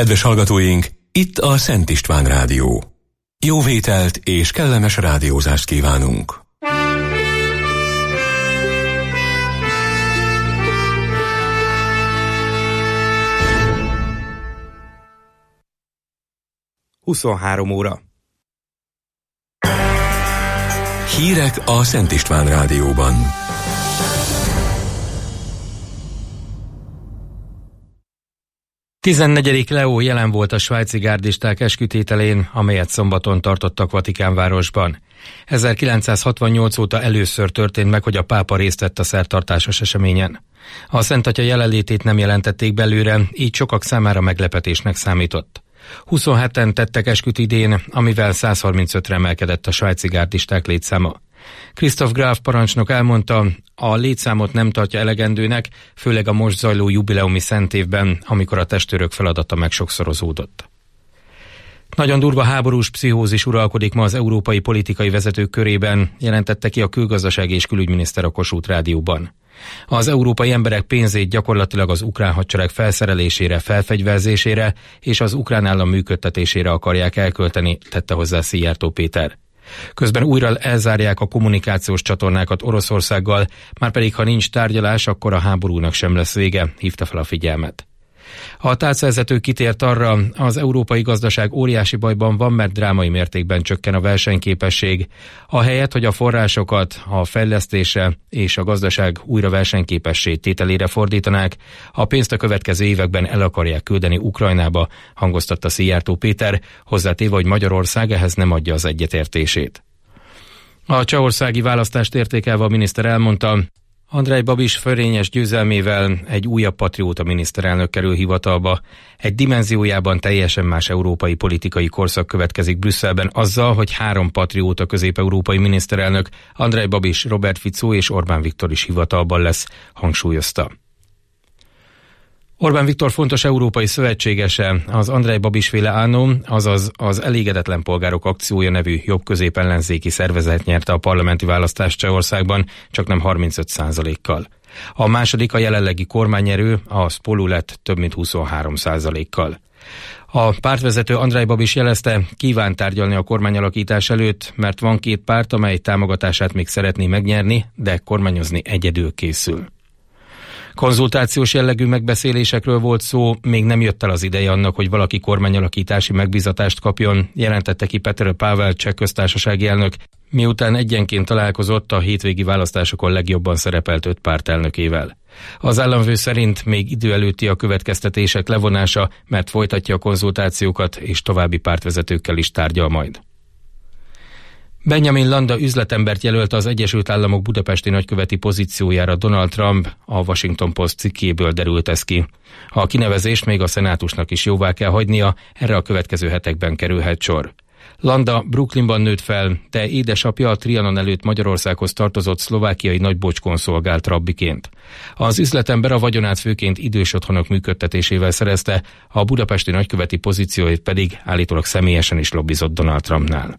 Kedves hallgatóink, itt a Szent István Rádió. Jó vételt és kellemes rádiózást kívánunk! (23:00) Hírek a Szent István Rádióban. Tizennegyedik Leó jelen volt a svájci gárdisták eskütételén, amelyet szombaton tartottak Vatikánvárosban. 1968 óta először történt meg, hogy a pápa részt vett a szertartásos eseményen. A Szent Atya jelenlétét nem jelentették belőle, így sokak számára meglepetésnek számított. 27-en tettek esküt idén, amivel 135-re emelkedett a svájci gárdisták létszáma. Christoph Graf parancsnok elmondta, a létszámot nem tartja elegendőnek, főleg a most zajló jubileumi szentévben, amikor a testőrök feladata megsokszorozódott. Nagyon durva háborús pszichózis uralkodik ma az európai politikai vezetők körében, jelentette ki a külgazdasági és külügyminiszter a Kossuth Rádióban. Az európai emberek pénzét gyakorlatilag az ukrán hadsereg felszerelésére, felfegyverzésére és az ukrán állam működtetésére akarják elkölteni, tette hozzá Szijjártó Péter. Közben újra elzárják a kommunikációs csatornákat Oroszországgal, márpedig ha nincs tárgyalás, akkor a háborúnak sem lesz vége, hívta fel a figyelmet. A tárcavezető kitért arra, az európai gazdaság óriási bajban van, mert drámai mértékben csökken a versenyképesség. Ahelyett, hogy a forrásokat a fejlesztésre és a gazdaság újra versenyképessé tételére fordítanák, a pénzt a következő években el akarják küldeni Ukrajnába, hangoztatta Szijjártó Péter, hozzátéve, hogy Magyarország ehhez nem adja az egyetértését. A csehországi választást értékelve a miniszter elmondta, Andrej Babis fölényes győzelmével egy újabb patrióta miniszterelnök kerül hivatalba. Egy dimenziójában teljesen más európai politikai korszak következik Brüsszelben azzal, hogy 3 patrióta közép-európai miniszterelnök, Andrej Babis, Robert Fico és Orbán Viktor is hivatalban lesz, hangsúlyozta. Orbán Viktor fontos európai szövetségese, az Andrej Babis-féle ANO, azaz az Elégedetlen Polgárok Akciója nevű jobb-közép ellenzéki szervezet nyerte a parlamenti választást Csehországban, csaknem 35%-kal. A második a jelenlegi kormányerő, a Spolu lett több mint 23%-kal. A pártvezető Andrej Babis jelezte, kíván tárgyalni a kormányalakítás előtt, mert van 2 párt, amely támogatását még szeretné megnyerni, de kormányozni egyedül készül. Konzultációs jellegű megbeszélésekről volt szó, még nem jött el az ideje annak, hogy valaki kormányalakítási megbízatást kapjon, jelentette ki Petr Pavel cseh köztársasági elnök, miután egyenként találkozott a hétvégi választásokon legjobban szerepelt 5 párt elnökével. Az államfő szerint még idő előtti a következtetések levonása, mert folytatja a konzultációkat és további pártvezetőkkel is tárgyal majd. Benjamin Landa üzletembert jelölt az Egyesült Államok budapesti nagyköveti pozíciójára Donald Trump, a Washington Post cikkéből derült ez ki. A kinevezést még a szenátusnak is jóvá kell hagynia, erre a következő hetekben kerülhet sor. Landa Brooklynban nőtt fel, de édesapja a Trianon előtt Magyarországhoz tartozott szlovákiai nagybocskon szolgált rabbiként. Az üzletember a vagyonát főként idős otthonok működtetésével szerezte, a budapesti nagyköveti pozícióit pedig állítólag személyesen is lobbizott Donald Trumpnál.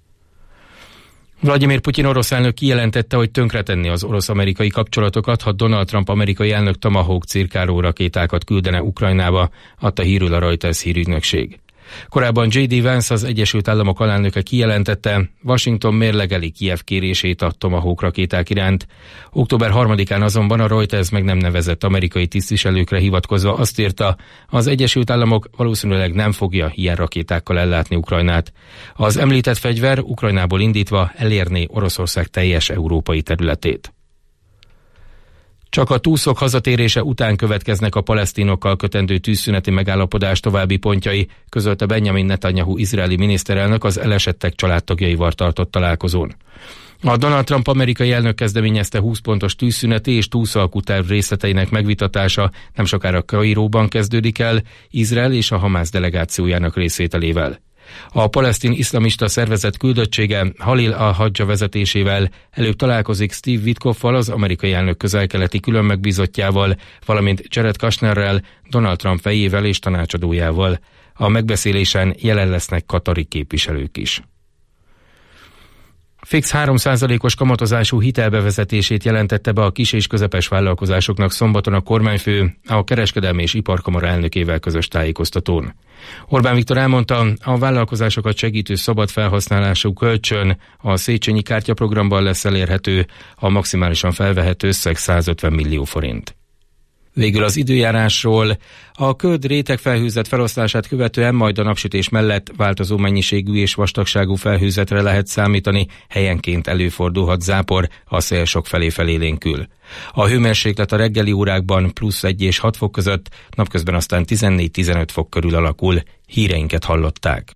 Vladimir Putyin orosz elnök kijelentette, hogy tönkretenni az orosz-amerikai kapcsolatokat, ha Donald Trump amerikai elnök Tomahawk cirkáló rakétákat küldene Ukrajnába, adta hírül a Reuters hírügynökség. Korábban J.D. Vance, az Egyesült Államok alelnöke kijelentette, Washington mérlegeli Kijev kérését a Tomahawk rakéták iránt. Október 3-án azonban a Reuters meg nem nevezett amerikai tisztviselőkre hivatkozva azt írta, az Egyesült Államok valószínűleg nem fogja ilyen rakétákkal ellátni Ukrajnát. Az említett fegyver Ukrajnából indítva elérné Oroszország teljes európai területét. Csak a túszok hazatérése után következnek a palesztinokkal kötendő tűzszüneti megállapodás további pontjai, közölte Benjamin Netanyahu izraeli miniszterelnök az elesettek családtagjaival tartott találkozón. A Donald Trump amerikai elnök kezdeményezte 20 pontos tűzszüneti és túszalkúterv részleteinek megvitatása nem sokára Kairóban kezdődik el, Izrael és a Hamász delegációjának részvételével. A palesztin iszlamista szervezet küldöttsége Halil al-Hadja vezetésével előbb találkozik Steve Witkoffal, az amerikai elnök közel-keleti külön megbízottjával, valamint Jared Kushnerrel, Donald Trump fejével és tanácsadójával. A megbeszélésen jelen lesznek katari képviselők is. Fix 3%-os kamatozású hitelbevezetését jelentette be a kis és közepes vállalkozásoknak szombaton a kormányfő a Kereskedelmi és Iparkamara elnökével közös tájékoztatón. Orbán Viktor elmondta, a vállalkozásokat segítő szabad felhasználású kölcsön a Széchenyi kártyaprogramban lesz elérhető, a maximálisan felvehető összeg 150 millió forint. Végül az időjárásról. A köd rétegfelhőzet feloszlását követően majd a napsütés mellett változó mennyiségű és vastagságú felhőzetre lehet számítani, helyenként előfordulhat zápor, a szél sokfelé felélénkül. A hőmérséklet a reggeli órákban +1 és 6 fok között, napközben aztán 14-15 fok körül alakul. Híreinket hallották.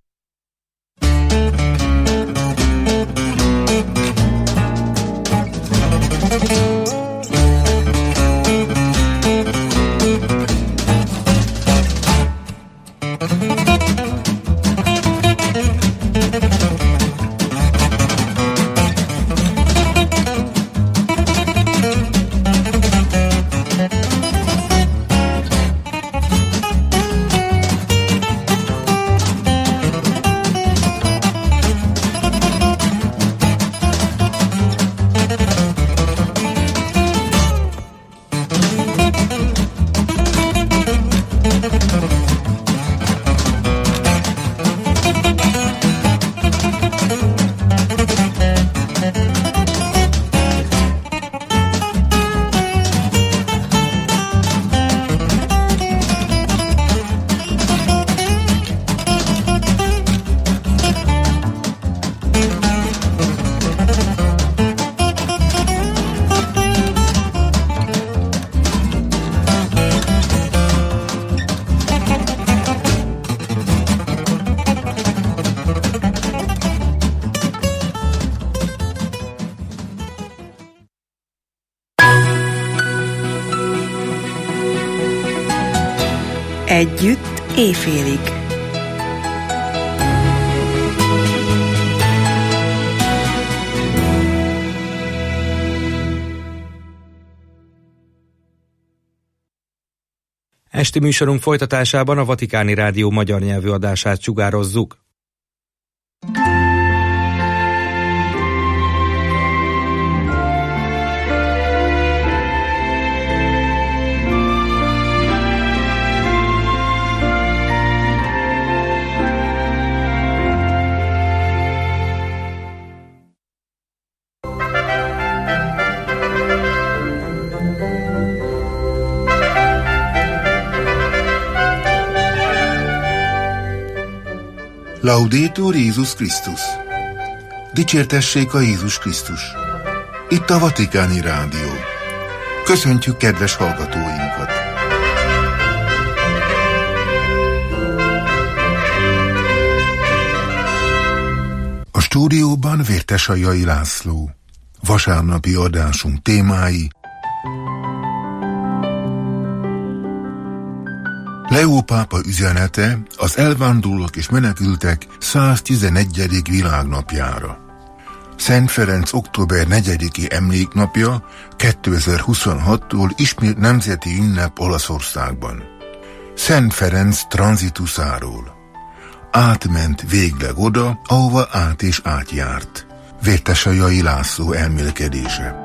Együtt éjfélig. Esti műsorunk folytatásában a Vatikáni Rádió magyar nyelvű adását sugározzuk. Laudetur Jézus Krisztus! Dicsértessék a Jézus Krisztus! Itt a Vatikáni Rádió. Köszöntjük kedves hallgatóinkat! A stúdióban Vértesajai László. Vasárnapi adásunk témái: Leó pápa üzenete az elvándorlók és menekültek 111. világnapjára. Szent Ferenc október 4-i emléknapja 2026-tól ismét nemzeti ünnep Olaszországban. Szent Ferenc tranzituszáról. Átment végleg oda, ahova át és átjárt. Vértesajai László elmélkedése.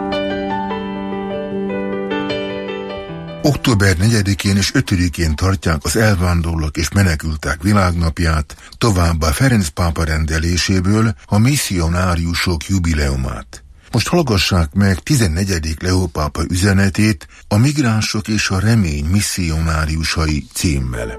Október 4-én és 5-én tartják az elvándorlók és menekültek világnapját, továbbá Ferenc pápa rendeléséből a misszionáriusok jubileumát. Most hallgassák meg 14. Leó pápa üzenetét, a migránsok és a remény misszionáriusai címmel.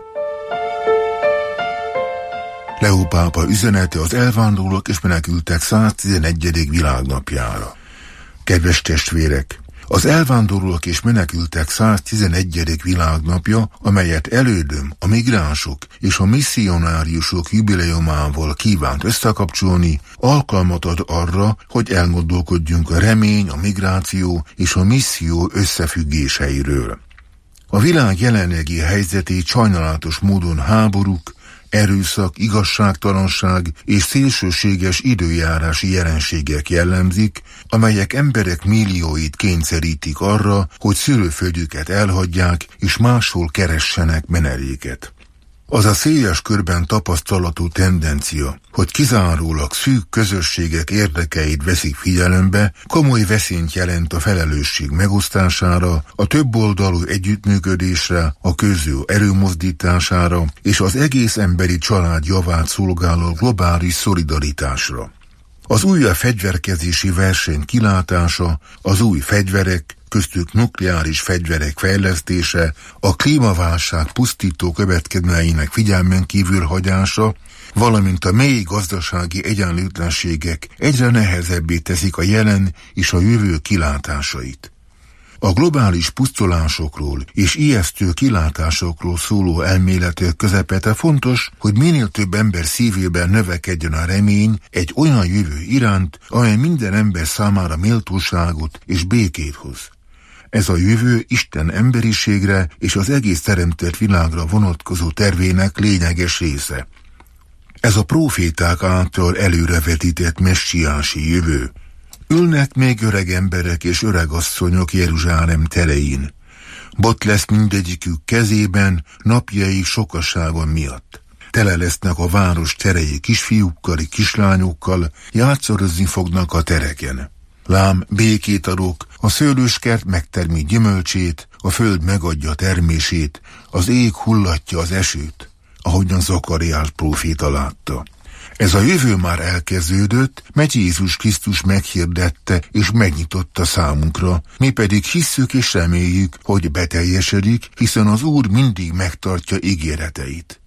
Leó pápa üzenete az elvándorlók és menekültek 111. világnapjára. Kedves testvérek! Az elvándorlók és menekültek 111. világnapja, amelyet elődöm, a migránsok és a misszionáriusok jubileumával kívánt összekapcsolni, alkalmat ad arra, hogy elgondolkodjunk a remény, a migráció és a misszió összefüggéseiről. A világ jelenlegi helyzetét sajnálatos módon háborúk, erőszak, igazságtalanság és szélsőséges időjárási jelenségek jellemzik, amelyek emberek millióit kényszerítik arra, hogy szülőföldjüket elhagyják és máshol keressenek menedéket. Az a széles körben tapasztalatú tendencia, hogy kizárólag szűk közösségek érdekeit veszik figyelembe, komoly veszélyt jelent a felelősség megosztására, a többoldalú együttműködésre, a közjó erőmozdítására és az egész emberi család javát szolgáló globális szolidaritásra. Az újabb fegyverkezési verseny kilátása, az új fegyverek, köztük nukleáris fegyverek fejlesztése, a klímaválság pusztító következményeinek figyelmen kívül hagyása, valamint a mély gazdasági egyenlőtlenségek egyre nehezebbé teszik a jelen és a jövő kilátásait. A globális pusztulásokról és ijesztő kilátásokról szóló elméletek közepete fontos, hogy minél több ember szívében növekedjen a remény egy olyan jövő iránt, amely minden ember számára méltóságot és békét hoz. Ez a jövő Isten emberiségre és az egész teremtett világra vonatkozó tervének lényeges része. Ez a próféták által előrevetített messiási jövő. Ülnek még öreg emberek és öregasszonyok Jeruzsálem terein. Bot lesz mindegyikük kezében napjaik sokasága miatt. Tele lesznek a város terei kisfiúkkal és kislányokkal, játszorozni fognak a tereken. Lám, békét adok, a szőlőskert megtermi gyümölcsét, a föld megadja termését, az ég hullatja az esőt, ahogyan Zakariás próféta látta. Ez a jövő már elkezdődött, mert Jézus Krisztus meghirdette és megnyitotta számunkra, mi pedig hisszük és reméljük, hogy beteljesedik, hiszen az Úr mindig megtartja ígéreteit.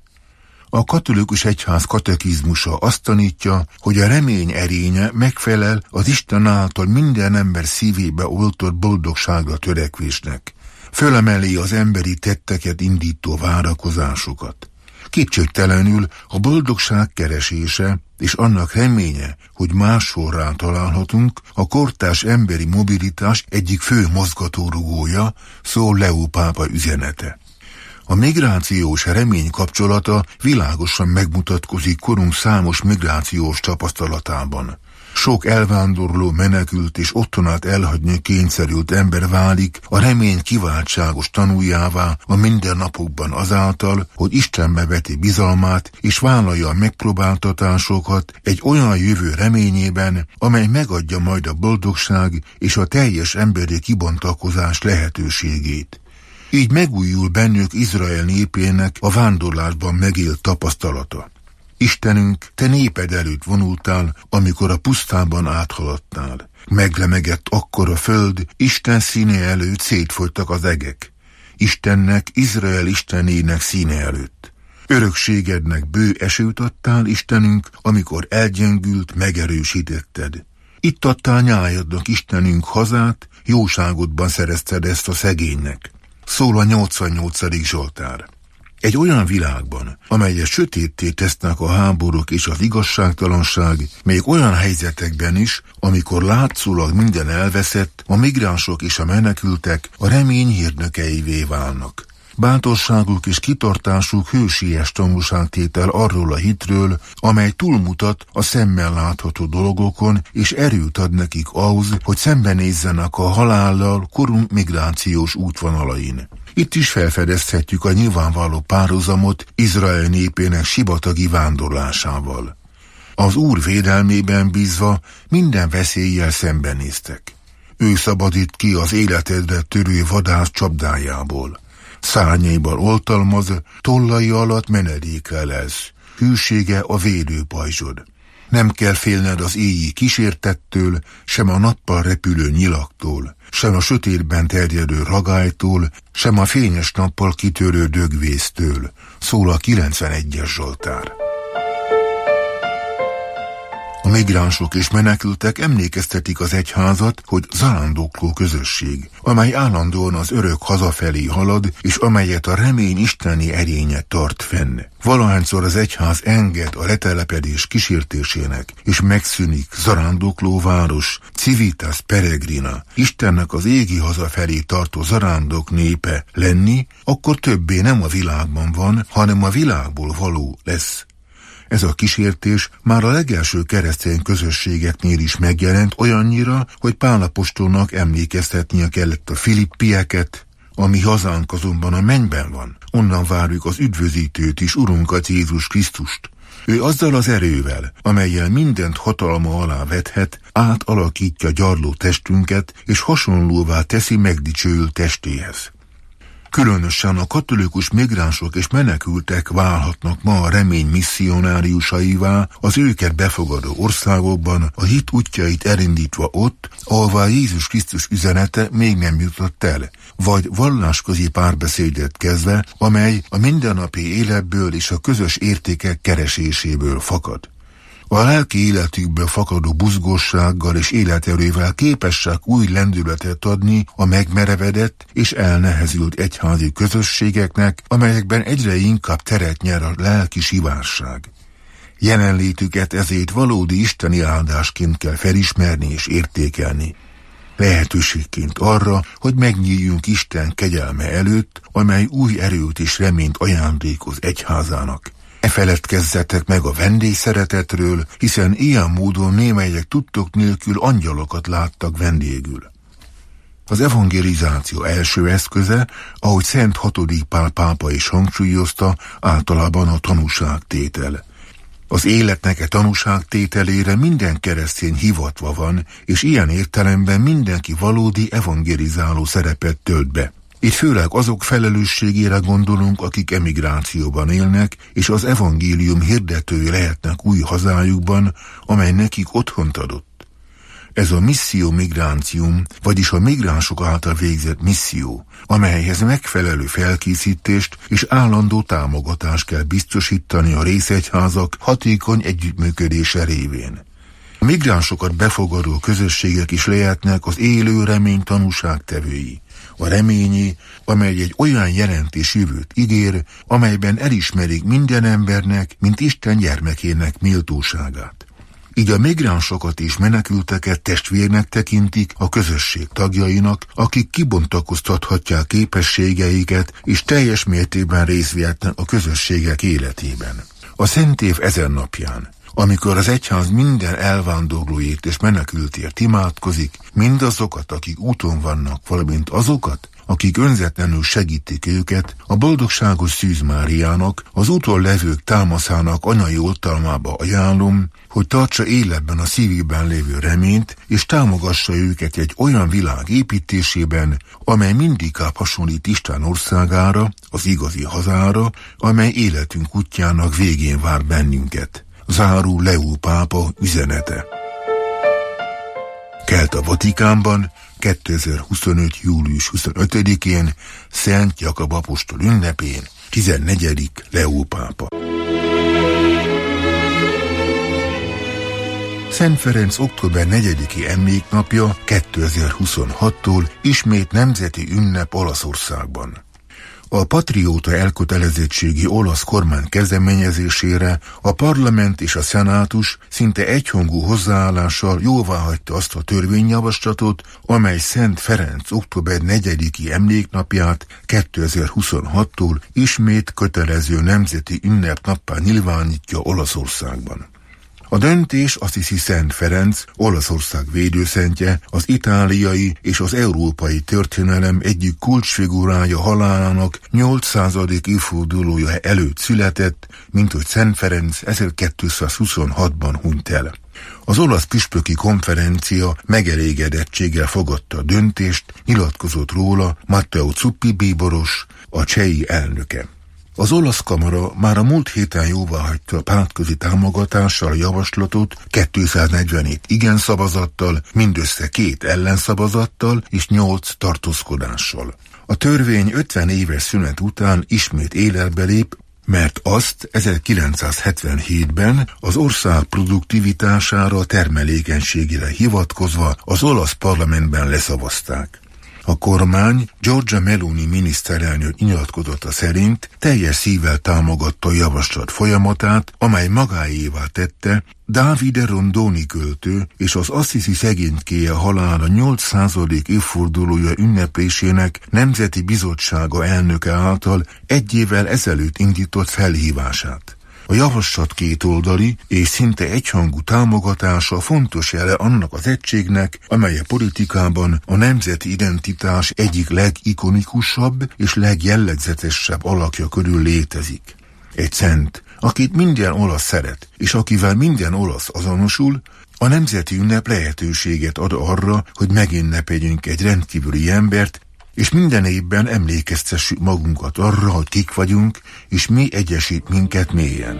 A katolikus egyház katekizmusa azt tanítja, hogy a remény erénye megfelel az Isten által minden ember szívébe oltott boldogságra törekvésnek. Fölemeli az emberi tetteket indító várakozásokat. Kétségtelenül a boldogság keresése és annak reménye, hogy máshol rátalálhatunk, a kortárs emberi mobilitás egyik fő mozgatórugója, szól Leó pápa üzenete. A migrációs remény kapcsolata világosan megmutatkozik korunk számos migrációs tapasztalatában. Sok elvándorló, menekült és otthonát elhagyni kényszerült ember válik a remény kiváltságos tanuljává a mindennapokban azáltal, hogy Istenbe veti bizalmát és vállalja a megpróbáltatásokat egy olyan jövő reményében, amely megadja majd a boldogság és a teljes emberi kibontakozás lehetőségét. Így megújul bennük Izrael népének a vándorlásban megélt tapasztalata. Istenünk, te néped előtt vonultál, amikor a pusztában áthaladtál. Meglemegett akkor a föld, Isten színe előtt szétfogytak az egek. Istennek, Izrael Istenének színe előtt. Örökségednek bő esőt adtál, Istenünk, amikor elgyengült, megerősítetted. Itt adtál nyájadnak, Istenünk, hazát, jóságodban szerezted ezt a szegénynek. Szól a 88. Zsoltár. Egy olyan világban, amelyet sötétté tesznek a háborúk és az igazságtalanság, még olyan helyzetekben is, amikor látszólag minden elveszett, a migránsok és a menekültek a remény hírnökeivé válnak. Bátorságuk és kitartásuk hősies tanúságtétel arról a hitről, amely túlmutat a szemmel látható dolgokon, és erőt ad nekik ahhoz, hogy szembenézzenek a halállal korunk migrációs útvonalain. Itt is felfedezhetjük a nyilvánvaló párhuzamot Izrael népének sivatagi vándorlásával. Az Úr védelmében bízva minden veszéllyel szembenéztek. Ő szabadít ki az életedre törő vadász csapdájából. Szárnyaiban oltalmaz, tollai alatt menedéke lesz, hűsége a védőpajzsod. Nem kell félned az éji kísértettől, sem a nappal repülő nyilaktól, sem a sötétben terjedő ragálytól, sem a fényes nappal kitörő dögvésztől, szól a 91-es Zsoltár. A migránsok és menekültek emlékeztetik az egyházat, hogy zarándokló közösség, amely állandóan az örök hazafelé halad, és amelyet a remény isteni erénye tart fenn. Valahányszor az egyház enged a letelepedés kísértésének, és megszűnik zarándokló város, civitas peregrina, Istennek az égi hazafelé tartó zarándok népe lenni, akkor többé nem a világban van, hanem a világból való lesz. Ez a kísértés már a legelső keresztény közösségeknél is megjelent olyannyira, hogy Pál apostolnak emlékeztetnie kellett a filippieket, A mi hazánk azonban a mennyben van. Onnan várjuk az üdvözítőt is, Urunkat Jézus Krisztust. Ő azzal az erővel, amellyel mindent hatalma alá vethet, átalakítja gyarló testünket, és hasonlóvá teszi megdicsőült testéhez. Különösen a katolikus migránsok és menekültek válhatnak ma a remény misszionáriusaivá, az őket befogadó országokban, a hit útjait elindítva ott, ahová Jézus Krisztus üzenete még nem jutott el, vagy vallásközi párbeszédet kezdve, amely a mindennapi életből és a közös értékek kereséséből fakad. A lelki életükből fakadó buzgossággal és életerővel képesek új lendületet adni a megmerevedett és elnehezült egyházi közösségeknek, amelyekben egyre inkább teret nyer a lelki sivárság. Jelenlétüket ezért valódi isteni áldásként kell felismerni és értékelni. Lehetőségként arra, hogy megnyíljunk Isten kegyelme előtt, amely új erőt és reményt ajándékoz egyházának. Ne feledkezzetek meg a vendégszeretetről, hiszen ilyen módon némelyek tudtok nélkül angyalokat láttak vendégül. Az evangelizáció első eszköze, ahogy Szent VI. Pál pápa is hangsúlyozta, általában a tanúságtétel. Az életnek e tanúságtételére minden keresztény hivatva van, és ilyen értelemben mindenki valódi evangelizáló szerepet tölt be. Itt főleg azok felelősségére gondolunk, akik emigrációban élnek, és az evangélium hirdetői lehetnek új hazájukban, amely nekik otthont adott. Ez a misszió migrantium, vagyis a migránsok által végzett misszió, amelyhez megfelelő felkészítést és állandó támogatást kell biztosítani a részegyházak hatékony együttműködése révén. A migránsokat befogadó közösségek is lehetnek az élő remény tanúságtevői. A reményé, amely egy olyan jelentés jövőt ígér, amelyben elismerik minden embernek, mint Isten gyermekének méltóságát. Így a migránsokat és menekülteket testvérnek tekintik a közösség tagjainak, akik kibontakoztathatják képességeiket és teljes mértékben részt vehetnek a közösségek életében. A Szent Év ezen napján, amikor az egyház minden elvándorlóért és menekültért imádkozik, mindazokat, akik úton vannak, valamint azokat, akik önzetlenül segítik őket, a boldogságos Szűz Máriának, az úton levők támaszának anyai oltalmába ajánlom, hogy tartsa életben a szívükben lévő reményt, és támogassa őket egy olyan világ építésében, amely mindikább hasonlít Isten országára, az igazi hazára, amely életünk útjának végén vár bennünket. Zárul Leó pápa üzenete. Kelt a Vatikánban 2025. július 25-én Szent Jakab apostol ünnepén 14. Leó pápa. Szent Ferenc október 4-i emléknapja 2026-tól ismét nemzeti ünnep Olaszországban. A patrióta elkötelezettségi olasz kormány kezdeményezésére a parlament és a szenátus szinte egyhangú hozzáállással jóváhagyta azt a törvényjavaslatot, amely Szent Ferenc október 4-i emléknapját 2026-tól ismét kötelező nemzeti ünnepnappá nyilvánítja Olaszországban. A döntés Assisi Szent Ferenc, Olaszország védőszentje, az itáliai és az európai történelem egyik kulcsfigurája halálának 800. évfordulója előtt született, mint hogy Szent Ferenc 1226-ban hunyt el. Az olasz püspöki konferencia megelégedettséggel fogadta a döntést, nyilatkozott róla Matteo Zuppi bíboros, a CEI elnöke. Az olasz kamara már a múlt héten jóváhagyta pártközi támogatással a javaslatot 247 igen szavazattal, mindössze 2 ellenszavazattal és 8 tartózkodással. A törvény 50 éves szünet után ismét életbe lép, mert azt 1977-ben az ország produktivitására, termelékenységére hivatkozva az olasz parlamentben leszavazták. A kormány Giorgia Meloni miniszterelnök nyilatkozata szerint teljes szívvel támogatta a javaslat folyamatát, amely magáévá tette Davide Rondoni költő és az Assisi szegénykéje halála 800. évfordulója ünneplésének Nemzeti Bizottsága elnöke által 1 évvel ezelőtt indított felhívását. A javaslat kétoldali és szinte egyhangú támogatása fontos jele annak az egységnek, amely a politikában a nemzeti identitás egyik legikonikusabb és legjellegzetesebb alakja körül létezik. Egy szent, akit minden olasz szeret, és akivel minden olasz azonosul, a nemzeti ünnep lehetőséget ad arra, hogy megünnepeljünk egy rendkívüli embert, és minden évben emlékeztessük magunkat arra, hogy kik vagyunk, és mi egyesít minket mélyen.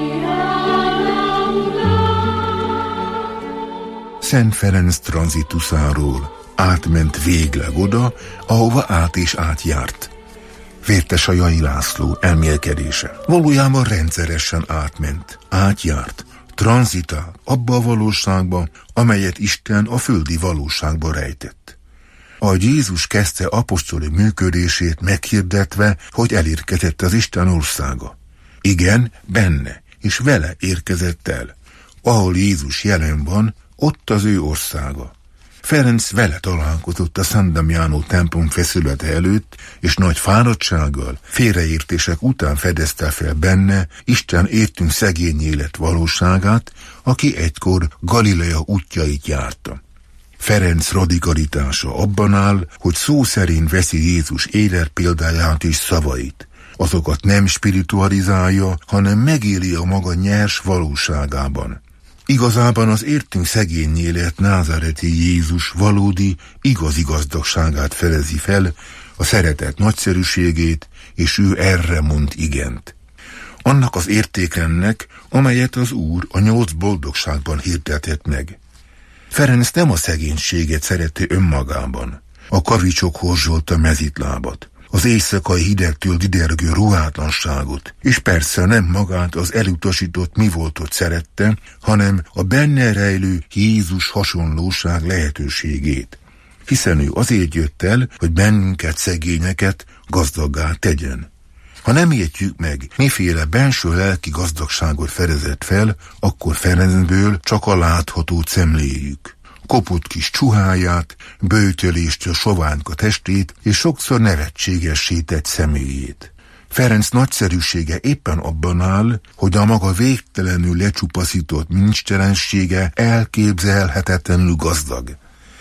Szent Ferenc tranzituszáról átment végleg oda, ahova át és átjárt. Vértesajai László elmélkedése. Valójában rendszeresen átment, átjárt, tranzitál abba a valóságba, amelyet Isten a földi valóságba rejtett. Ahogy Jézus kezdte apostoli működését meghirdetve, hogy elérkezett az Isten országa. Igen, benne és vele érkezett el. Ahol Jézus jelen van, ott az ő országa. Ferenc vele találkozott a San Damiano templom feszülete előtt, és nagy fáradtsággal, félreértések után fedezte fel benne Isten értünk szegény élet valóságát, aki egykor Galilea útjait járta. Ferenc radikalitása abban áll, hogy szó szerint veszi Jézus életpéldáját és szavait. Azokat nem spiritualizálja, hanem megéli a maga nyers valóságában. Igazában az értünk szegény élet názáreti Jézus valódi, igazi gazdagságát felezi fel, a szeretet nagyszerűségét, és ő erre mond igent. Annak az értékrendnek, amelyet az Úr a 8 boldogságban hirdetett meg. Ferenc nem a szegénységet szerette önmagában. A kavicsok horzsolta mezitlábat, az éjszakai hidegtől didergő ruhátlanságot, és persze nem magát az elutasított mivoltot szerette, hanem a benne rejlő Jézus hasonlóság lehetőségét. Hiszen ő azért jött el, hogy bennünket szegényeket gazdaggá tegyen. Ha nem értjük meg, miféle benső lelki gazdagságot fedezett fel, akkor Ferencből csak a láthatót szemléljük. Kopott kis csuháját, böjtöléstől soványka testét, és sokszor nevetségessé tett személyét. Ferenc nagyszerűsége éppen abban áll, hogy a maga végtelenül lecsupaszított nincstelensége elképzelhetetlenül gazdag.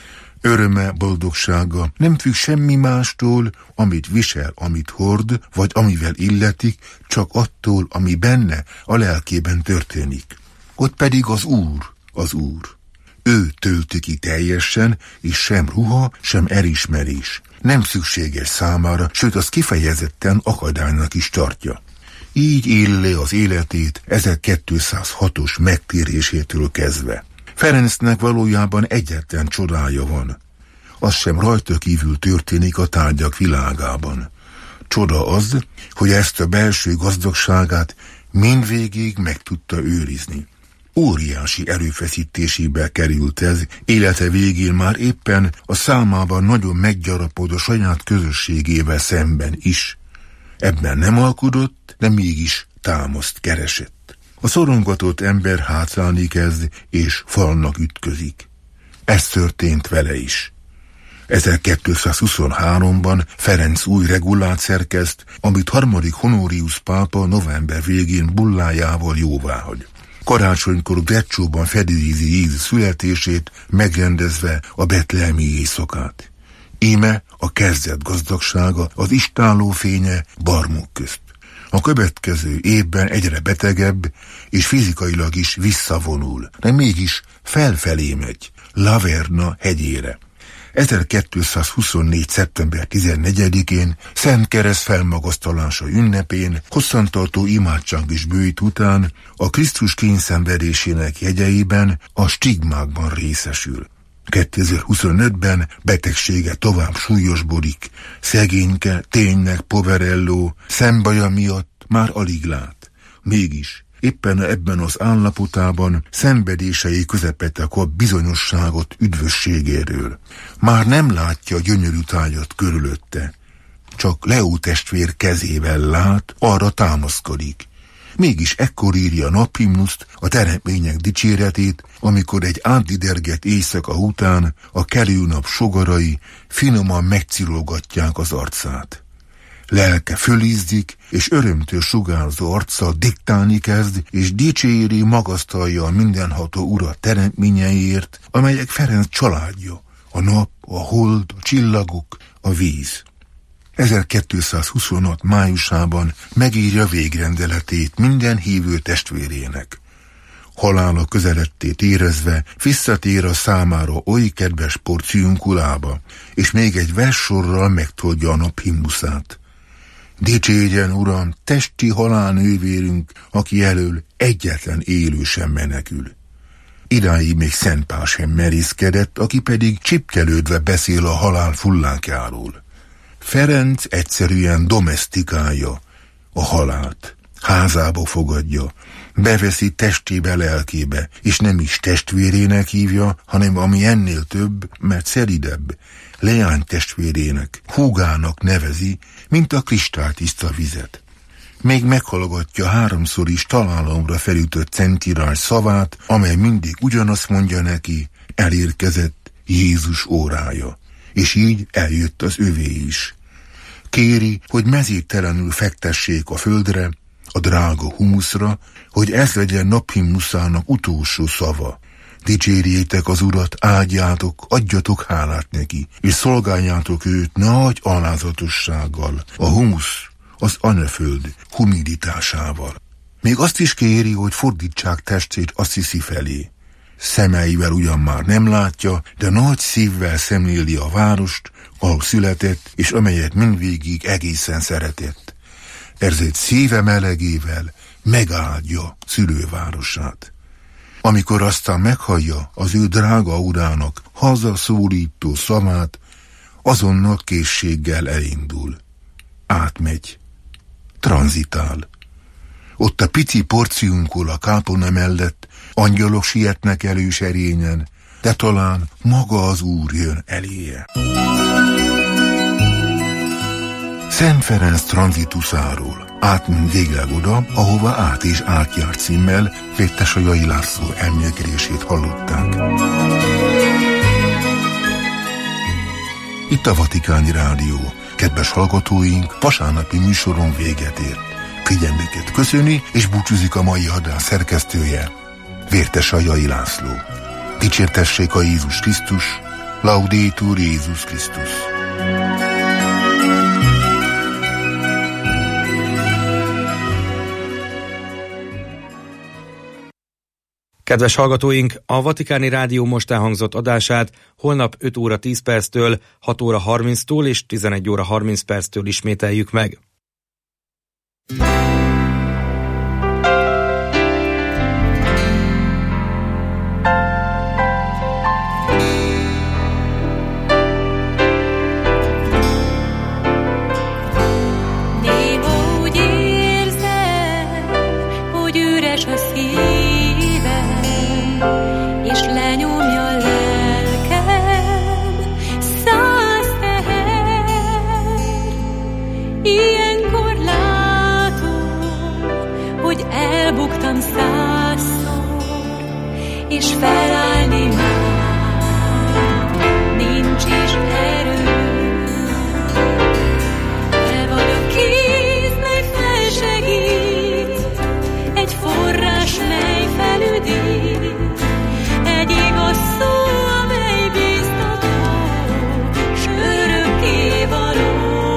Öröme, boldogsága nem függ semmi mástól, amit visel, amit hord, vagy amivel illetik, csak attól, ami benne, a lelkében történik. Ott pedig az Úr, az Úr. Ő tölti ki teljesen, és sem ruha, sem elismerés. Nem szükséges számára, sőt az kifejezetten akadálynak is tartja. Így él le az életét 1206-os megtérésétől kezdve. Ferencnek valójában egyetlen csodája van. Az sem rajta kívül történik a tárgyak világában. Csoda az, hogy ezt a belső gazdagságát mindvégig meg tudta őrizni. Óriási erőfeszítésébe került ez, élete végén már éppen a számában nagyon meggyarapodó saját közösségével szemben is. Ebben nem alkudott, de mégis támaszt keresett. A szorongatott ember hátrálni kezd, és falnak ütközik. Ez történt vele is. 1223-ban Ferenc új regulát szerkeszt, amit 3. Honorius pápa november végén bullájával jóváhagy. Karácsonykor Greccióban felidézi Jézus születését, megrendezve a betlehemi éjszakát. Íme a kezdet gazdagsága, az istálló fénye barmok közt. A következő évben egyre betegebb, és fizikailag is visszavonul, de mégis felfelé megy, Laverna hegyére. 1224. szeptember 14-én, Szent Kereszt felmagasztalása ünnepén, hosszantartó imádság és bőjt után a Krisztus kényszenvedésének jegyeiben a stigmákban részesül. 2025-ben betegsége tovább súlyosbodik, szegényke, tényleg poverello, szembaja miatt már alig lát. Mégis éppen ebben az állapotában szenvedései közepette kap bizonyosságot üdvösségéről. Már nem látja a gyönyörű tájat körülötte, csak Leó testvér kezével lát, arra támaszkodik. Mégis ekkor írja a naphimnuszt, a teremtmények dicséretét, amikor egy átdidergett éjszaka után a kelő nap sugarai finoman megcilogatják az arcát. Lelke fölizzik, és örömtől sugárzó arccal diktálni kezd, és dicséri, magasztalja a mindenható Urat teremtményeiért, amelyek Ferenc családja, a nap, a hold, a csillagok, a víz. 1226. májusában megírja végrendeletét minden hívő testvérének. Halála közelettét érezve visszatér a számára oly kedves porciunkulába, és még egy verssorral megtolja a nap himnuszát. Dicsérjen, Uram, testi halálnővérünk, aki elől egyetlen élő sem menekül. Idáig még Szent Pál sem merészkedett, aki pedig csipkelődve beszél a halál fullákjáról. Ferenc egyszerűen domesztikálja a halált, házába fogadja, beveszi testébe, lelkébe, és nem is testvérének hívja, hanem ami ennél több, mert szelidebb, leány testvérének, húgának nevezi, mint a kristálytiszta vizet. Még meghallgatja 3-szor is találomra felütött Szentírás szavát, amely mindig ugyanazt mondja neki, elérkezett Jézus órája, és így eljött az övé is. Kéri, hogy mezítelenül fektessék a földre, a drága humuszra, hogy ez legyen naphimnuszának utolsó szava. Dicsérjétek az Urat, áldjátok, adjatok hálát neki, és szolgáljátok őt nagy alázatossággal, a humusz, az anyaföld humiditásával. Még azt is kéri, hogy fordítsák testét Assisi felé. Szemeivel ugyan már nem látja, de nagy szívvel szemléli a várost, ahol született, és amelyet mindvégig egészen szeretett. Ezért szíve melegével megáldja szülővárosát. Amikor aztán meghallja az ő drága urának hazaszólító szavát, azonnal készséggel elindul. Átmegy, tranzitál. Ott a pici porciunkul a kápolna mellett angyalok sietnek elő serényen, de talán maga az Úr jön eléje. Szent Ferenc tranzituszáról átment végleg oda, ahova át és átjárt címmel Vértesajai László elmélkedését hallották. Itt a Vatikáni Rádió. Kedves hallgatóink, vasárnapi műsoron véget ért. Figyelmüket köszöni, és búcsúzik a mai adás szerkesztője, Vértesajai László. Dicsértessék a Jézus Krisztus, Laudetur Jézus Krisztus. Kedves hallgatóink, a Vatikáni Rádió most elhangzott adását holnap 5 óra 10 perctől, 6 óra 30-tól és 11 óra 30 perctől ismételjük meg. Néha úgy érzem, hogy üres a szívem, és lenyomja a lelkem 100 teher. Ilyenkor látom, hogy elbuktam 100-szor, és felállni már nincs is erő. Te vagy a kéz, mely felsegít, egy forrás, mely felüdít, egy igaz szó, amely bíztató, s örökké való.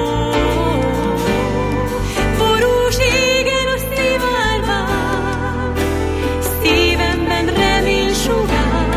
Borús égen a szíválván, szívemben remény sugár,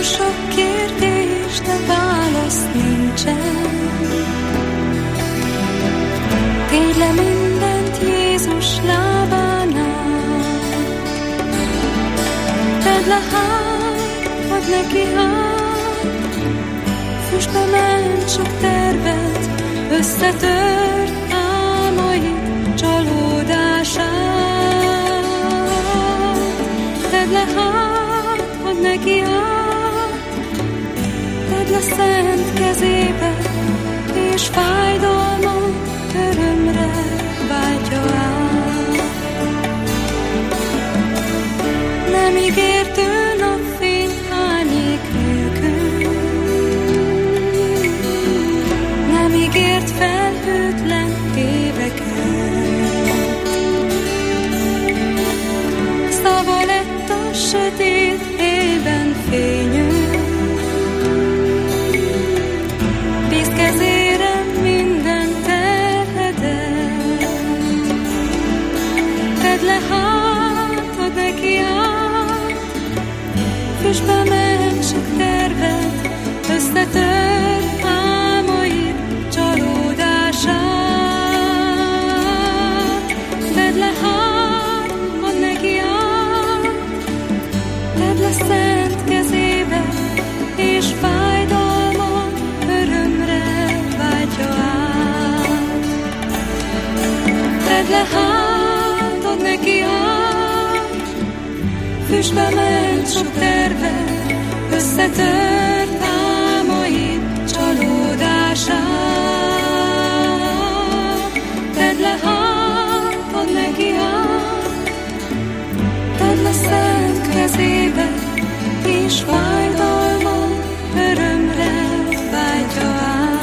sok kérdés, de válasz nincsen. Tégy le mindent Jézus lábánál. Tedd le hát, add neki hát. Füstbe ment sok tervet, összetört álmaid csalódását. Tedd le hát, add neki át. Tedd le szent kezébe, és fájdalmat örömre váltja át. Nem ígért ő napfény árnyék nélkül, nem ígért felhőtlen éveket. Szava lett a sötét éjben fényű, bíz kezére minden terhedet. Tedd le hát, add neki át. Füstbe ment sok tervet, összetört álmaid csalódását. Tedd le hát, add neki át. Tedd le szent kezébe, és fájdalmat örömre váltja át. Tedd le hát, add neki át. Füstbe ment sok tervet, összetört álmaid csalódását. Tedd le hát, add neki át. Tedd le szent kezébe, és fájdalmat örömre váltja át.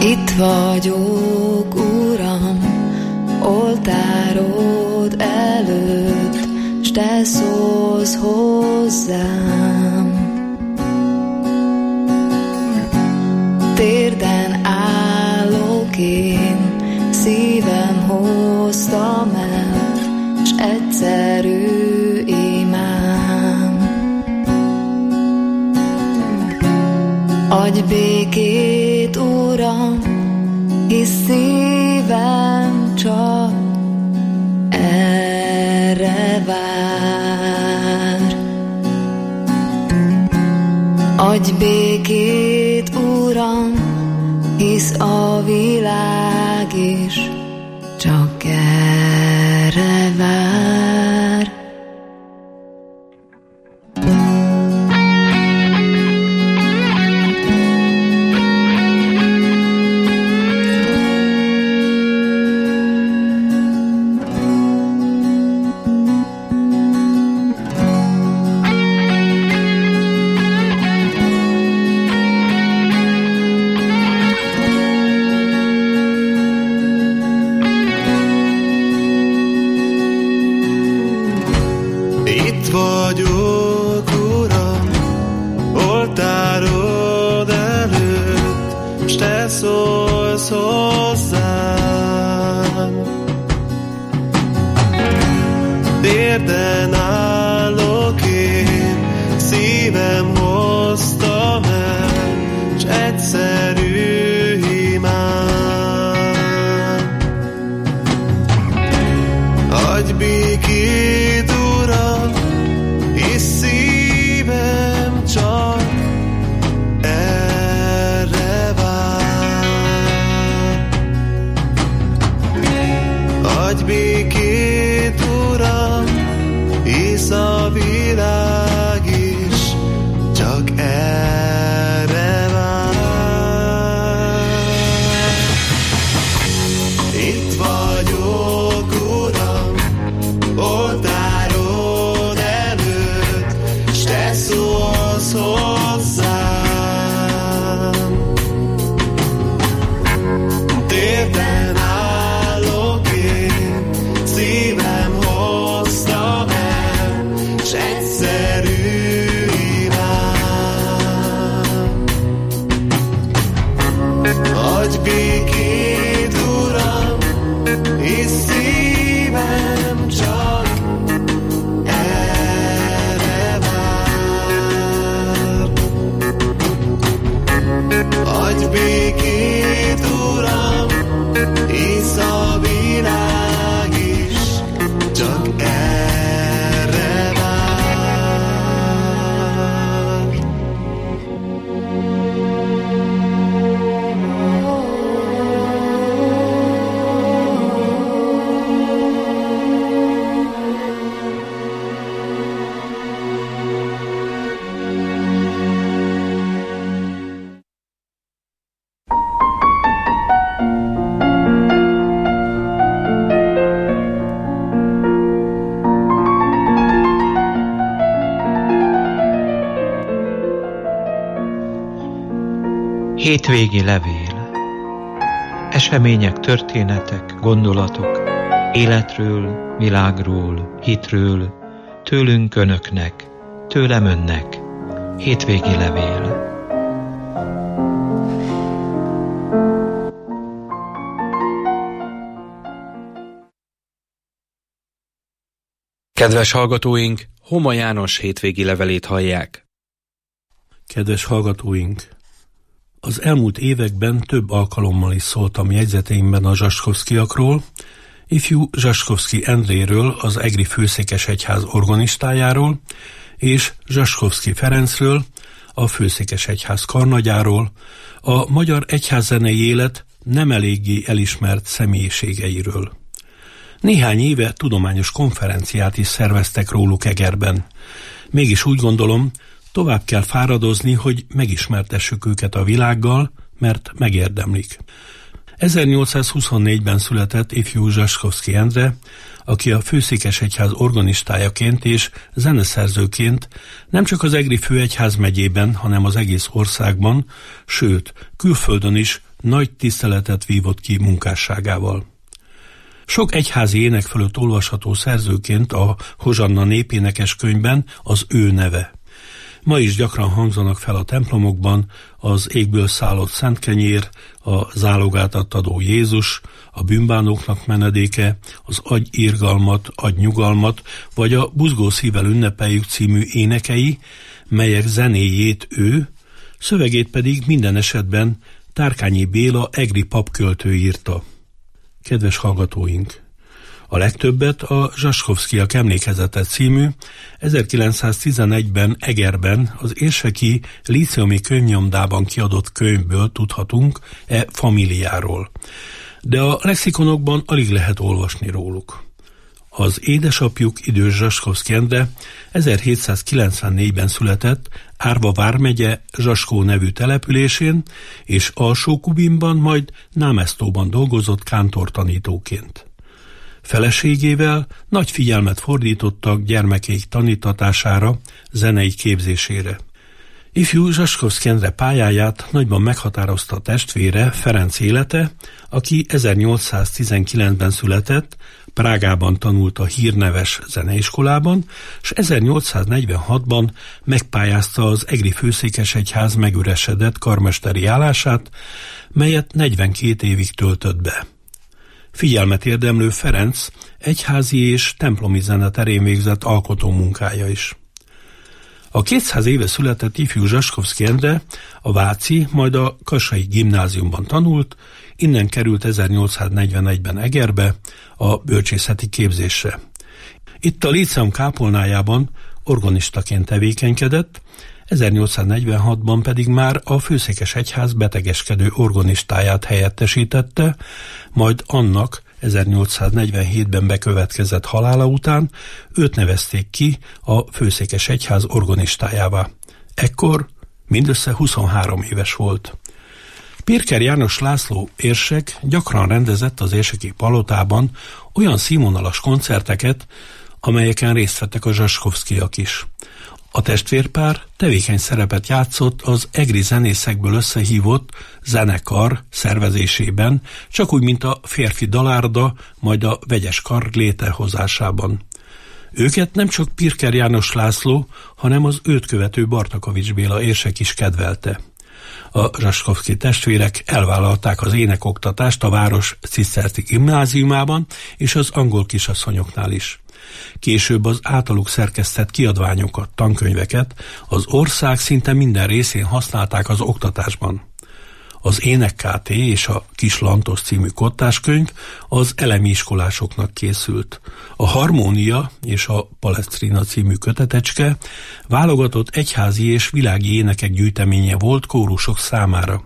Itt vagyok, Uram, oltárod előtt, s te szólsz hozzám. Térden állok én, szívem hoztam el, s egyszerű imám. Adj békét, Uram, hisz szívem csak erre vár. Adj békét, Uram, hisz a világ is csak erre vár. Térden állok én, szívem hoztam el, s egyszerű imám. Adj békét, Uram, hisz szívem csak erre vár. Adj békét, Uram, hisz a világ is csak erre vár. Itt vagyok, Uram, oltárod előtt, s te szólsz hozzám. Térden állok én, szívem hoztam el, s egyszerű imám. Adj békét, Uram, hisz szívem csak erre vár. Adj békét, Uram, hisz a világ is csak erre vár. Hétvégi levél. Események, történetek, gondolatok, életről, világról, hitről, tőlünk önöknek, tőlem önnek. Hétvégi levél. Kedves hallgatóink, Homa János hétvégi levelét hallják. Kedves hallgatóink! Az elmúlt években több alkalommal is szóltam jegyzeteimben a Zsaskovszkiakról, ifjú Zsaskovszki Endréről, az egri főszékesegyház organistájáról, és Zsaskovszki Ferencről, a főszékesegyház karnagyáról, a magyar egyházzenei élet nem eléggé elismert személyiségeiről. Néhány éve tudományos konferenciát is szerveztek róluk Egerben. Mégis úgy gondolom, tovább kell fáradozni, hogy megismertessük őket a világgal, mert megérdemlik. 1824-ben született ifjú Zsaskovszki Endre, aki a főszékesegyház organistájaként és zeneszerzőként nem csak az egri főegyház megyében, hanem az egész országban, sőt, külföldön is nagy tiszteletet vívott ki munkásságával. Sok egyházi ének fölött olvasható szerzőként a Hozsanna népénekes könyvben az ő neve. Ma is gyakran hangzanak fel a templomokban az égből szállott szentkenyér, a zálogát adó Jézus, a bűnbánóknak menedéke, az adj irgalmat, adj nyugalmat, vagy a Buzgó szívvel ünnepeljük című énekei, melyek zenéjét ő, szövegét pedig minden esetben Tárkányi Béla egri papköltő írta. Kedves hallgatóink! A legtöbbet a Zsaskovszkijak emlékezete című 1911-ben Egerben az érseki líceumi könyvnyomdában kiadott könyvből tudhatunk familiáról. De a lexikonokban alig lehet olvasni róluk. Az édesapjuk, idős Zsaskovszky Endre 1794-ben született Árva vármegye Zsaskó nevű településén, és Alsó-Kubinban, majd Námesztóban dolgozott kántortanítóként. Feleségével nagy figyelmet fordítottak gyermekeik tanítatására, zenei képzésére. Ifjú Zsaskovszky Endre pályáját nagyban meghatározta testvére, Ferenc élete, aki 1819-ben született, Prágában tanult a hírneves zeneiskolában, és 1846-ban megpályázta az egri főszékesegyház megüresedett karmesteri állását, melyet 42 évig töltött be. Figyelmet érdemlő Ferenc egyházi és templomi zene terén végzett alkotó munkája is. A 200 éve született ifjú Zsaskovszky Endre a Váci, majd a Kassai gimnáziumban tanult, innen került 1841-ben Egerbe a bölcsészeti képzésre. Itt a líceum kápolnájában organistaként tevékenykedett, 1846-ban pedig már a főszékesegyház betegeskedő organistáját helyettesítette, majd annak 1847-ben bekövetkezett halála után őt nevezték ki a főszékesegyház organistájává. Ekkor mindössze 23 éves volt. Pirker János László érsek gyakran rendezett az érseki palotában olyan színvonalas koncerteket, amelyeken részt vettek a Zsaskovszkijak is. A testvérpár tevékeny szerepet játszott az egri zenészekből összehívott zenekar szervezésében, csak úgy, mint a férfi dalárda, majd a vegyes kar létrehozásában. Őket nem csak Pirker János László, hanem az őt követő Bartakovics Béla érsek is kedvelte. A Zsaskovszky testvérek elvállalták az énekoktatást a város ciszterci gimnáziumában és az angol kisasszonyoknál is. Később az általuk szerkesztett kiadványokat, tankönyveket az ország szinte minden részén használták az oktatásban. Az Ének Kft. És a Kis Lantos című kottáskönyv az elemi iskolásoknak készült. A Harmónia és a Palestrina című kötetecske válogatott egyházi és világi énekek gyűjteménye volt kórusok számára.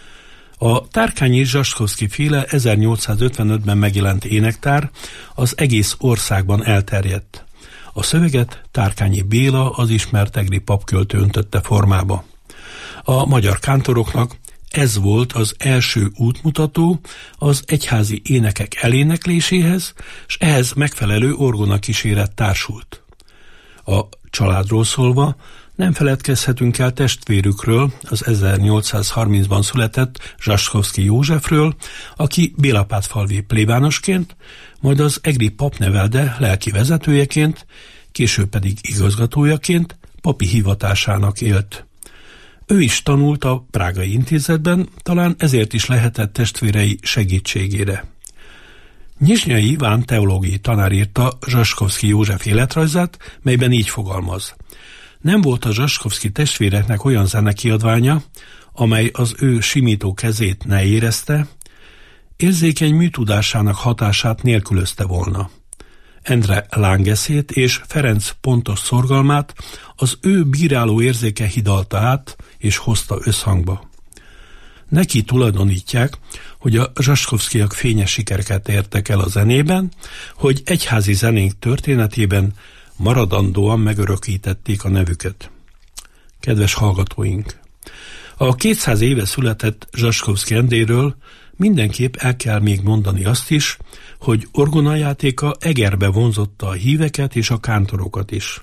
A Tárkányi Zsaskovszky féle 1855-ben megjelent énektár az egész országban elterjedt. A szöveget Tárkányi Béla, az ismert egri papköltő öntötte formába. A magyar kántoroknak ez volt az első útmutató az egyházi énekek elénekléséhez, és ehhez megfelelő orgonakíséret társult. A családról szólva nem feledkezhetünk el testvérükről, az 1830-ban született Zsaskovszky Józsefről, aki Bélapátfalvi plébánosként, majd az egri papnevelde lelki vezetőjeként, később pedig igazgatójaként papi hivatásának élt. Ő is tanult a prágai intézetben, talán ezért is lehetett testvérei segítségére. Nyizsnyai Iván teológiai tanár írta Zsaskovszky József életrajzát, melyben így fogalmaz. Nem volt a Zsaskovszky testvéreknek olyan zenekiadványa, amely az ő simító kezét ne érezte, érzékeny műtudásának hatását nélkülözte volna. Endre lángeszét és Ferenc pontos szorgalmát az ő bíráló érzéke hidalta át és hozta összhangba. Neki tulajdonítják, hogy a Zsaskovszkijak fényes sikereket értek el a zenében, hogy egyházi zenénk történetében maradandóan megörökítették a nevüket. Kedves hallgatóink! A 200 éve született Zsaskovszky Endréről mindenképp el kell még mondani azt is, hogy orgonajátéka Egerbe vonzotta a híveket és a kántorokat is.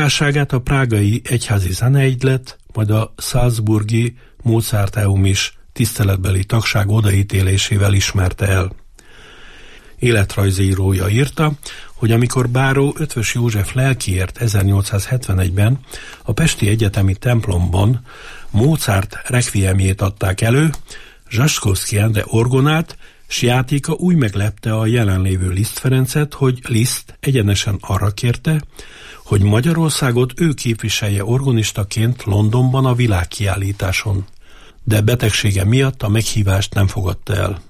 Munkásságát a prágai egyházi zeneegylet, majd a salzburgi Mozarteum is tiszteletbeli tagság odaítélésével ismerte el. Életrajzírója írta, hogy amikor báró Eötvös József lelkiért 1871-ben a Pesti Egyetemi templomban Mozart requiemjét adták elő, Zsaskowski Endre orgonát, s játéka úgy meglepte a jelenlévő Liszt Ferencet, hogy Liszt egyenesen arra kérte, hogy Magyarországot ő képviselje organistaként Londonban a világkiállításon. De betegsége miatt a meghívást nem fogadta el.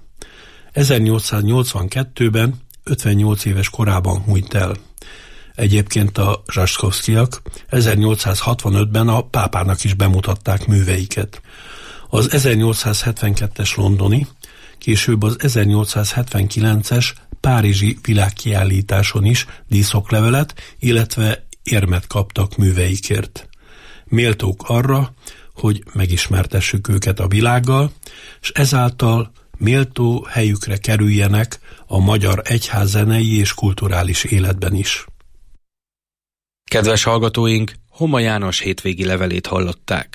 1882-ben 58 éves korában hunyt el. Egyébként a Zsaskowskiak 1865-ben a pápának is bemutatták műveiket. Az 1872-es londoni, később az 1879-es párizsi világkiállításon is díszoklevelet, illetve érmet kaptak műveikért. Méltók arra, hogy megismertessük őket a világgal, és ezáltal méltó helyükre kerüljenek a magyar egyház zenei és kulturális életben is. Kedves hallgatóink, Homa János hétvégi levelét hallották.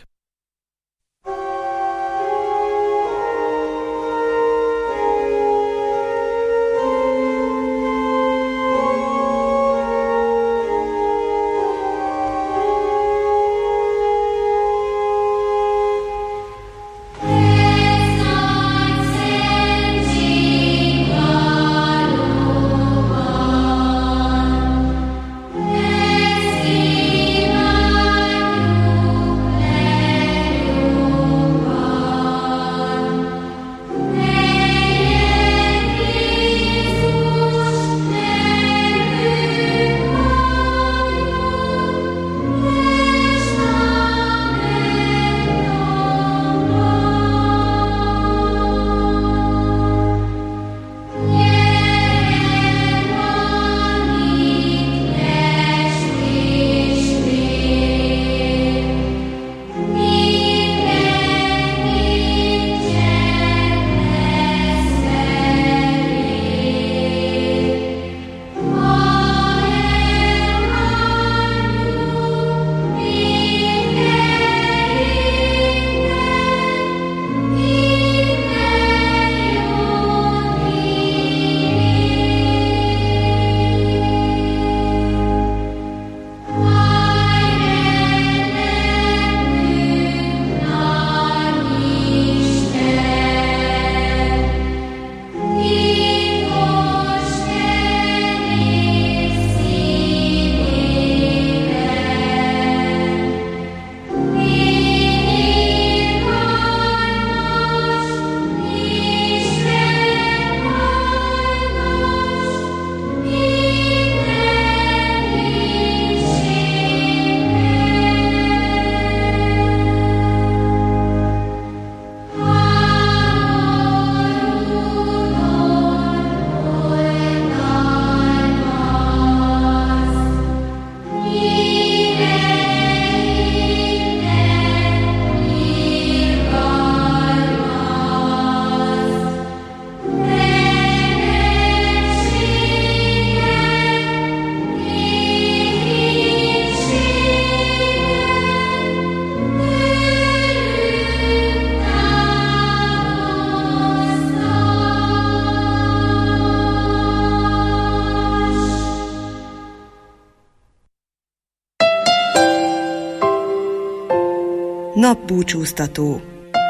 Napbúcsúztató.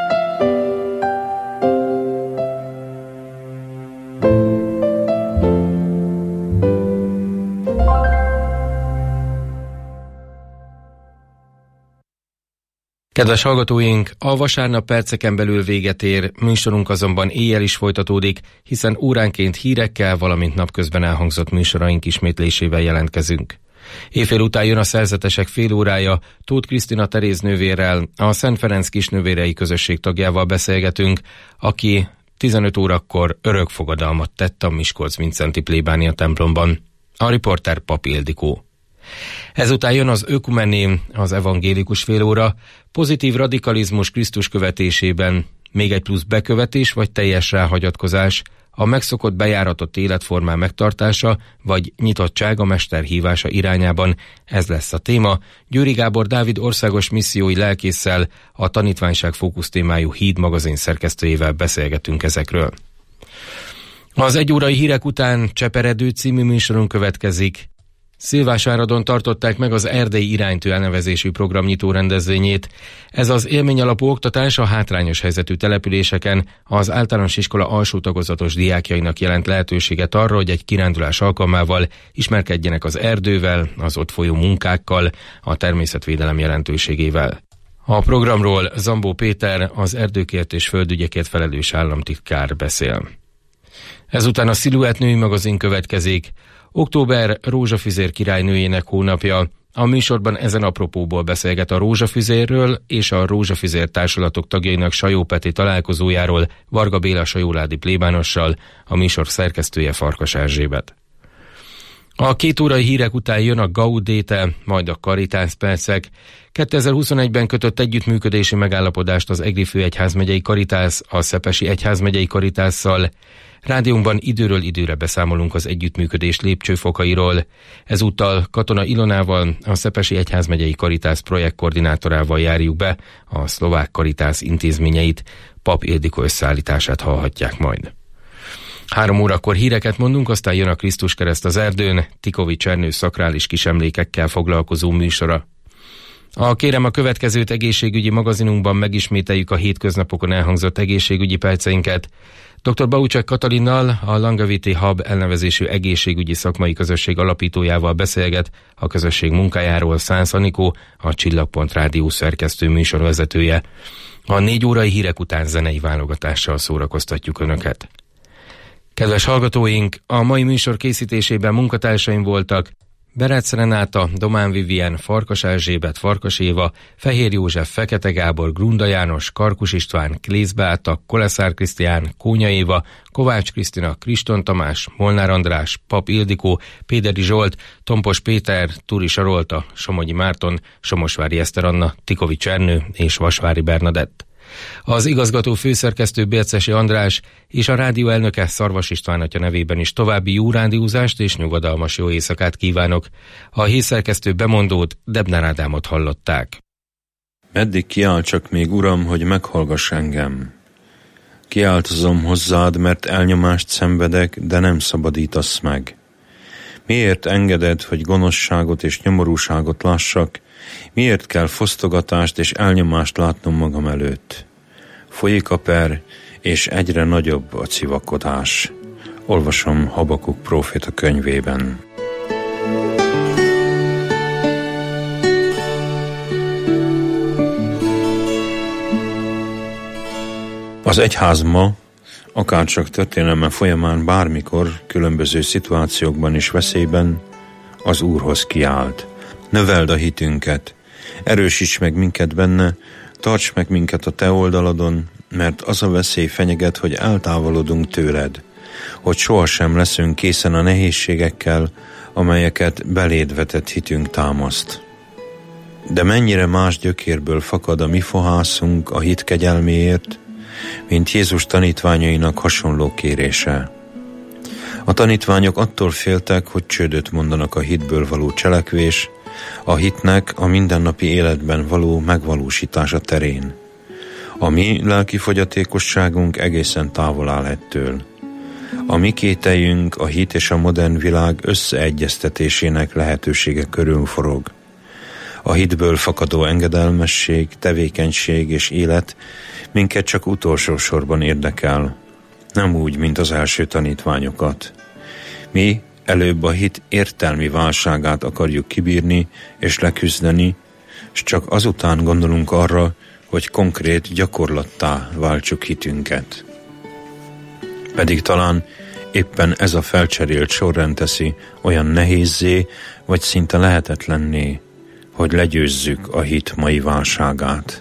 Kedves hallgatóink, a vasárnap perceken belül véget ér, műsorunk azonban éjjel is folytatódik, hiszen óránként hírekkel, valamint napközben elhangzott műsoraink ismétlésével jelentkezünk. Éjfél után jön a Szerzetesek félórája, Tóth Krisztina Teréz nővérrel, a Szent Ferenc kisnővérei közösség tagjával beszélgetünk, aki 15 órakor örökfogadalmat tett a Miskolc-Mincenti plébánia templomban. A riporter Pap Ildikó. Ezután jön az Ökumené, az evangélikus félóra, pozitív radikalizmus Krisztus követésében, még egy plusz bekövetés vagy teljes ráhagyatkozás, a megszokott bejáratott életformán megtartása, vagy nyitottság a mester hívása irányában. Ez lesz a téma. Győri Gábor Dávid országos missziói lelkésszel, a Tanítványság fókusztémájú Híd magazin szerkesztőjével beszélgetünk ezekről. Az egyórai hírek után Cseperedő című műsorunk következik. Szilvásáradon tartották meg az Erdélyi Iránytű elnevezésű program nyitó rendezvényét. Ez az élményalapú oktatás a hátrányos helyzetű településeken az általános iskola alsó tagozatos diákjainak jelent lehetőséget arra, hogy egy kirándulás alkalmával ismerkedjenek az erdővel, az ott folyó munkákkal, a természetvédelem jelentőségével. A programról Zambó Péter, az erdőkért és földügyekért felelős államtitkár beszél. Ezután a Sziluett női magazin következik. Október rózsafüzér királynőjének hónapja. A műsorban ezen apropóból beszélget a rózsafüzérről és a rózsafüzér társulatok tagjainak Sajó Peti találkozójáról Varga Béla sajóládi plébánossal, a műsor szerkesztője Farkas Erzsébet. A 2 órai hírek után jön a Gaudéte, majd a Karitás percek. 2021-ben kötött együttműködési megállapodást az Egri főegyházmegyei Karitász a Szepesi egyházmegyei Karitásszal. Rádiónkban időről időre beszámolunk az együttműködés lépcsőfokairól. Ezúttal Katona Ilonával, a Szepesi egyházmegyei Karitász projektkoordinátorával járjuk be a szlovák Karitász intézményeit, Pap Ildikó összeállítását hallhatják majd. 3 órakor híreket mondunk, aztán jön a Krisztus kereszt az erdőn, Tikovics Ernő szakrális kisemlékekkel foglalkozó műsora. Kérem a következőt egészségügyi magazinunkban megismételjük a hétköznapokon elhangzott egészségügyi perceinket. Dr. Baucsek Katalinnal, a Longevity Hub elnevezésű egészségügyi szakmai közösség alapítójával beszélget, a közösség munkájáról Szánsz Anikó, a Csillagpont Rádió szerkesztő műsorvezetője. A 4 órai hírek után zenei válogatással szórakoztatjuk Önöket. Kedves hallgatóink, a mai műsor készítésében munkatársaim voltak Berec Renáta, Domán Vivien, Farkas Erzsébet, Farkas Éva, Fehér József, Fekete Gábor, Grunda János, Karkus István, Klész Beáta, Koleszár Krisztián, Kónya Éva, Kovács Krisztina, Kriston Tamás, Molnár András, Pap Ildikó, Péderi Zsolt, Tompos Péter, Turi Sarolta, Somogyi Márton, Somosvári Eszter Anna, Tikovics Ernő és Vasvári Bernadett. Az igazgató főszerkesztő Bércesi András és a rádió elnöke Szarvas István atya nevében is további jó rádiózást és nyugodalmas jó éjszakát kívánok. A hírszerkesztő bemondót, Debnár Ádámot hallották. Meddig kiáltsak még, Uram, hogy meghallgass engem? Kiáltozom hozzád, mert elnyomást szenvedek, de nem szabadítasz meg. Miért engeded, hogy gonoszságot és nyomorúságot lássak? Miért kell fosztogatást és elnyomást látnom magam előtt? Folyik a per, és egyre nagyobb a civakodás. Olvasom Habakuk próféta könyvében. Az egyház ma, akárcsak történelme folyamán bármikor, különböző szituációkban és veszélyben az Úrhoz kiált. Növeld a hitünket, erősíts meg minket benne, tarts meg minket a te oldaladon, mert az a veszély fenyeget, hogy eltávolodunk tőled, hogy sohasem leszünk készen a nehézségekkel, amelyeket beléd vetett hitünk támaszt. De mennyire más gyökérből fakad a mi fohászunk a hit kegyelméért, mint Jézus tanítványainak hasonló kérése. A tanítványok attól féltek, hogy csődöt mondanak a hitből való cselekvés, a hitnek a mindennapi életben való megvalósítása terén. A mi lelki fogyatékosságunk egészen távol áll ettől. A mi kételjünk a hit és a modern világ összeegyeztetésének lehetősége körül forog. A hitből fakadó engedelmesség, tevékenység és élet minket csak utolsó sorban érdekel, nem úgy, mint az első tanítványokat. Mi előbb a hit értelmi válságát akarjuk kibírni és leküzdeni, és csak azután gondolunk arra, hogy konkrét gyakorlattá váltsuk hitünket. Pedig talán éppen ez a felcserélt sorrend teszi olyan nehézzé, vagy szinte lehetetlenné, hogy legyőzzük a hit mai válságát.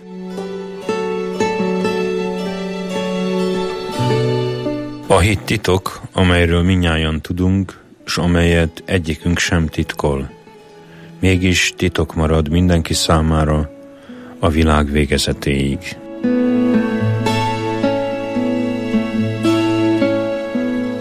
A hit titok, amelyről mindnyájan tudunk, s amelyet egyikünk sem titkol. Mégis titok marad mindenki számára a világ végezetéig.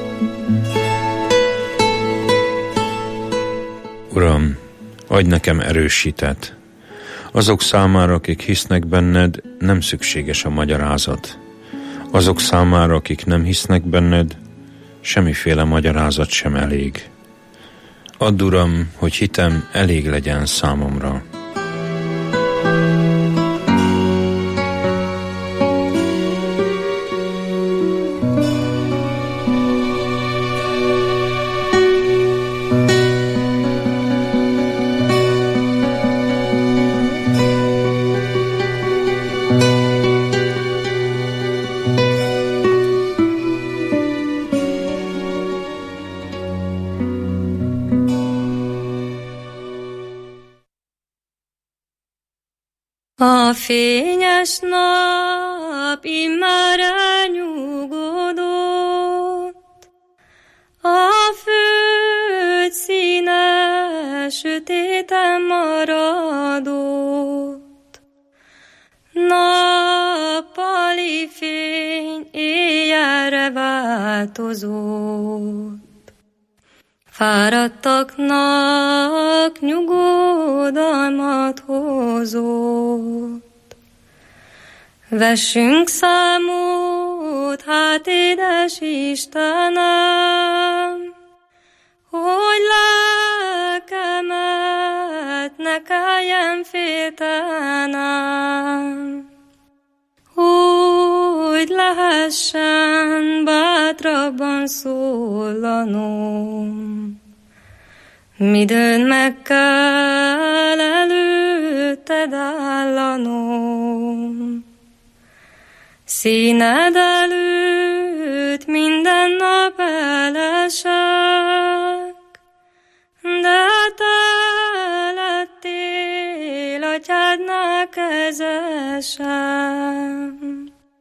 Uram, adj nekem erős hitet. Azok számára, akik hisznek benned, nem szükséges a magyarázat. Azok számára, akik nem hisznek benned, semmiféle magyarázat sem elég. Add, Uram, hogy hitem elég legyen számomra. A fényes nap immár elnyugodott, a föld színe sötéten maradott. Nappali fény éjjelre változott, fáradtaknak nyugodalmat hozott. Vessünk számot, hát édes Istenem, hogy lelkemet ne kelljen féltenem, hogy lehessen bátrabban szólanom. Midőn meg kell előtted állanom, színed előtt minden nap elesek, de te lettél atyádnál kezesem.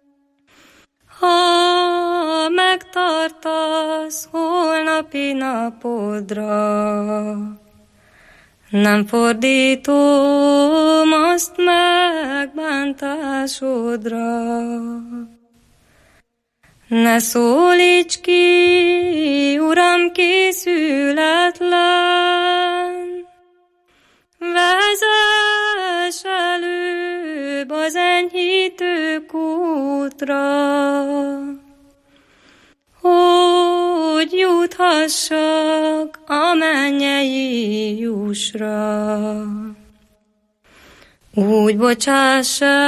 Ha megtartasz holnapi napodra, nem fordítom azt megbántásodra. Ne szólíts ki, Uram, készületlen, vezess előbb az enyhítő kútra, hogy juthassak a mennyei jussra. Úgy bocsáss